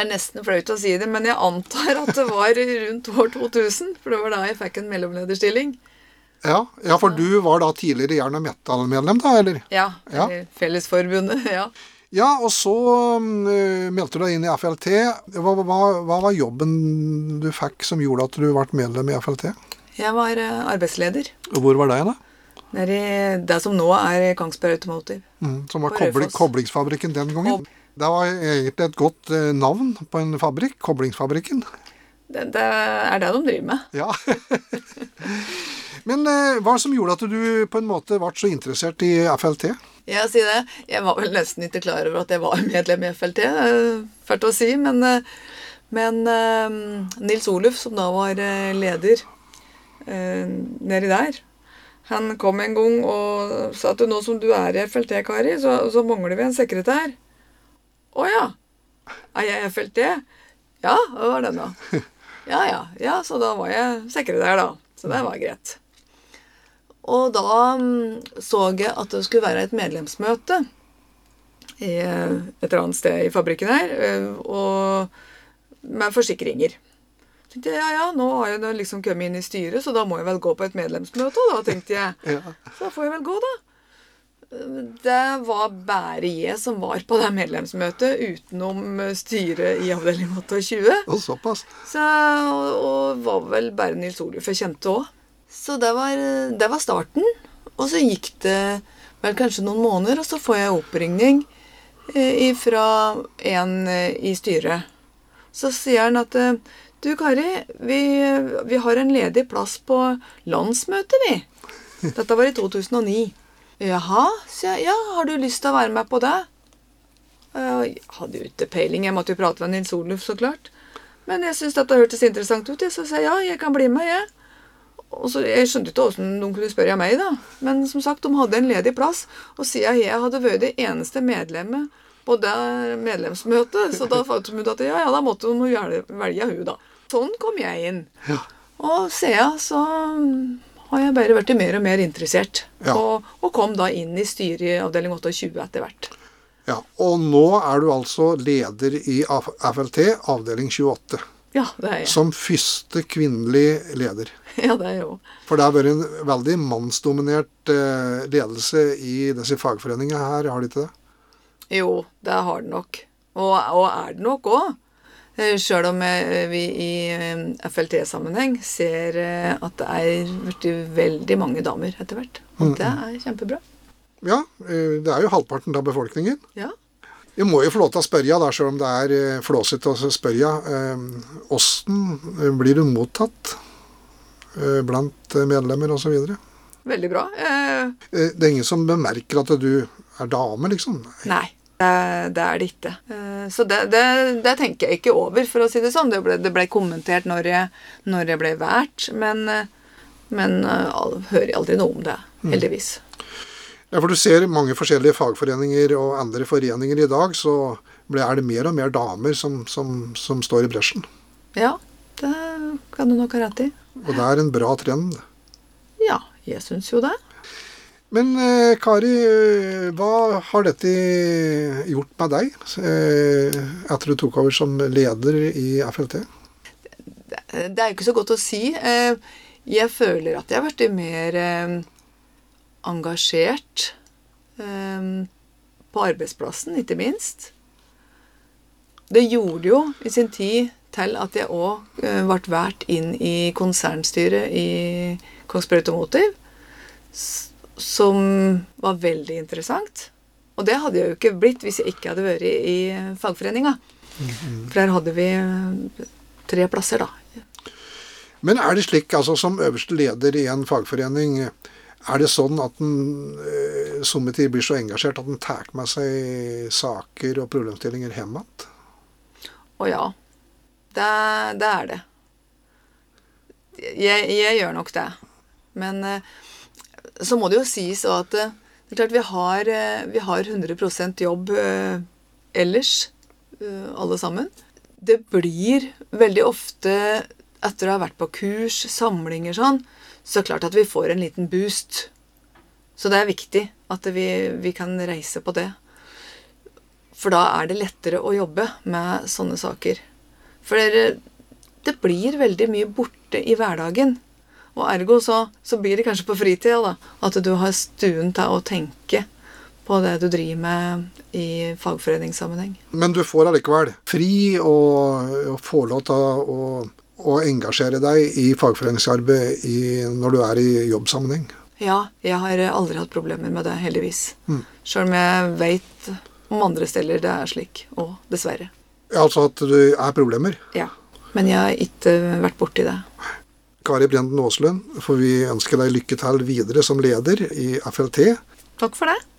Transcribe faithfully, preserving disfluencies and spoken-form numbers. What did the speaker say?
er nesten flaut å si det, men jeg antar at det var rundt år to tusen, for det var da jeg fikk en mellomlederstilling. Ja, ja, for du var da tidligere Jern og Metall-medlem da, eller? Ja, Ja. Fellesforbundet, ja. Ja, og så uh, meldte du deg inn i F L T. Hva, hva, hva var jobben du fikk som gjorde at du ble medlem i F L T? Jeg var uh, arbeidsleder. Og hvor var det da? Nede i det som nå er Kongsberg Automotive. Mm, som var På kobling, Raufoss. koblingsfabrikken den gangen. Og- Det var egentlig et godt uh, navn på en fabrikk, koblingsfabrikken. Det, det er det de driver med. Ja. Men uh, hva som gjorde at du på en måte ble så interessert i F L T? Jeg sier det. Jeg var vel nesten ikke klar over at jeg var medlem i F L T, uh, fælt å si, men, uh, men uh, Nils Oluf, som da var uh, leder uh, nedi der, han kom en gang og sa at nå som du er i F L T, Kari, så, så mangler vi en sekretær. Å ja, er jeg i F L T? Ja, det var den da. Ja, ja, ja, så da var jeg sekretær da. Så det var greit. Og da mm, så jeg at det skulle være et medlemsmøte i eh, et eller annet sted i fabrikken her, eh, og med forsikringer. Så tenkte jeg, ja, ja, nå har jeg da liksom kommet inn i styret, så da må jeg vel gå på et medlemsmøte, da, tenkte jeg. Ja. Så da får jeg vel gå da. Det var bare jeg som var på det medlemsmøtet utenom styret i avdeling tjueåtte. Og såpass. Så, og, og var vel bare Nils Oluf jeg kjente også. Så det var, det var starten. Og så gikk det vel kanskje noen måneder, og så får jeg oppringning eh, fra en eh, i styret. Så sier han at du Kari, vi, vi har en ledig plass på landsmøtet vi. Dette var i to tusen og ni. Jaha, sier jeg, ja, har du lyst til å være med på det? Jeg hadde jo ikke peiling, jeg måtte jo prate med Nils Oluf, så klart. Men jeg synes dette hørtes interessant ut, så sa jeg, ja, jeg kan bli med, jeg. Og så, jeg skjønte ikke hvordan de kunne spørre meg da. Men som sagt, de hadde en ledig plass, og siden jeg hadde vært det eneste medlemmet på det medlemsmøtet, så da fant de ut at, ja, ja, da måtte de velge, velge hun da. Sånn kom jeg inn. Ja. Og siden så har jeg bare vært mer og mer interessert. Ja. Og, og kom da inn i styret i avdeling tjueåtte etter hvert. Ja, og nå er du altså leder i F L T, avdeling tjueåtte. Ja, det er jeg. Som første kvinnelig leder. Ja, det er jeg også. For det har vært en veldig mannsdominert eh, ledelse i disse fagforeningene her, har de ikke det? Jo, det har det nok. Og, og er det nok også. Selv om vi i F L T-sammenheng ser at det er blitt veldig mange damer etter hvert. Og det er kjempebra. Ja, det er jo halvparten av befolkningen. Ja. Jeg må jo få lov til å spørre, da, selv om det er flåsete å spørre, hvordan blir du mottatt blant medlemmer og så videre? Veldig bra. Eh, Det er ingen som bemerker at du er dame, liksom? nei, det, det er det ikke. Eh, så det, det, det tenker jeg ikke over, for å si det sånn. Det ble, det ble kommentert når jeg, når jeg ble vært, men, men uh, hører aldri noe om det, heldigvis. Ja, for du ser mange forskjellige fagforeninger og andre foreninger i dag, så er det mer og mer damer som, som, som står i bresjen. Ja, det kan du nok ha rett i. Og det er en bra trend. Ja, jeg synes jo det. Men eh, Kari, hva har dette gjort med deg eh, etter du tok over som leder i F L T? Det, det er ikke så godt å si. Eh, jeg føler at jeg har vært mer eh, engasjert eh, på arbeidsplassen, ikke minst. Det gjorde jo i sin tid til at jeg også eh, ble vært inn i konsernstyret i Kongsberg Automotive, som var veldig interessant. Og det hadde jeg jo ikke blitt hvis jeg ikke hadde vært i fagforeninga. Mm-hmm. For der hadde vi tre plasser da. Men er det slik, altså som øverste leder i en fagforening, er det sånn at den eh, somme tid blir så engasjert at den tar med seg saker og problemstillinger hjemme? Å ja, det, det er det. Jeg, jeg gjør nok det. Men eh, så må det jo sies at eh, det er klart vi har, eh, vi har hundre prosent jobb eh, ellers, eh, alle sammen. Det blir veldig ofte, etter å ha vært på kurs, samlinger sånn, så klart at vi får en liten boost. Så det er viktig at vi, vi kan reise på det. For da er det lettere å jobbe med sånne saker. For det, det blir veldig mye borte i hverdagen. Og ergo så, så blir det kanskje på fritida da, at du har stuen til å tenke på det du driver med i fagforeningssammenheng. Men du får allikevel fri og, og får lov til å, å engasjere deg i fagforeningsarbeid i, når du er i jobbsammenheng. Ja, jeg har aldri hatt problemer med det, heldigvis. Mm. Selv om jeg vet om andre steder det er slik, og dessverre. Altså at det er problemer? Ja, men jeg har ikke vært borti det. Kari Brenden Aaslund, får vi ønske deg lykke til videre som leder i F L T. Takk for det.